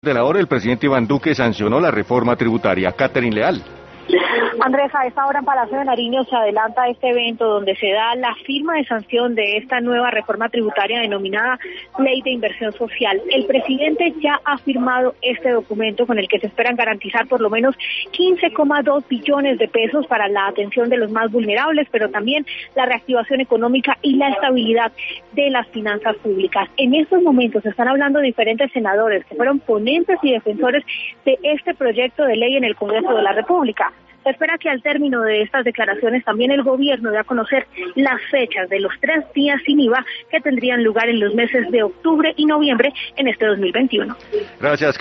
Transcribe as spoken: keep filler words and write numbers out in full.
De la hora, el presidente Iván Duque sancionó la reforma tributaria. Catherine Leal. Andrés, a esta hora en Palacio de Nariño se adelanta este evento donde se da la firma de sanción de esta nueva reforma tributaria denominada Ley de Inversión Social. El presidente ya ha firmado este documento con el que se esperan garantizar por lo menos quince coma dos billones de pesos para la atención de los más vulnerables, pero también la reactivación económica y la estabilidad de las finanzas públicas. En estos momentos se están hablando diferentes senadores que fueron ponentes y defensores de este proyecto de ley en el Congreso de la República. Se espera que al término de estas declaraciones también el gobierno dé a conocer las fechas de los tres días sin I V A que tendrían lugar en los meses de octubre y noviembre en este dos mil veintiuno. Gracias.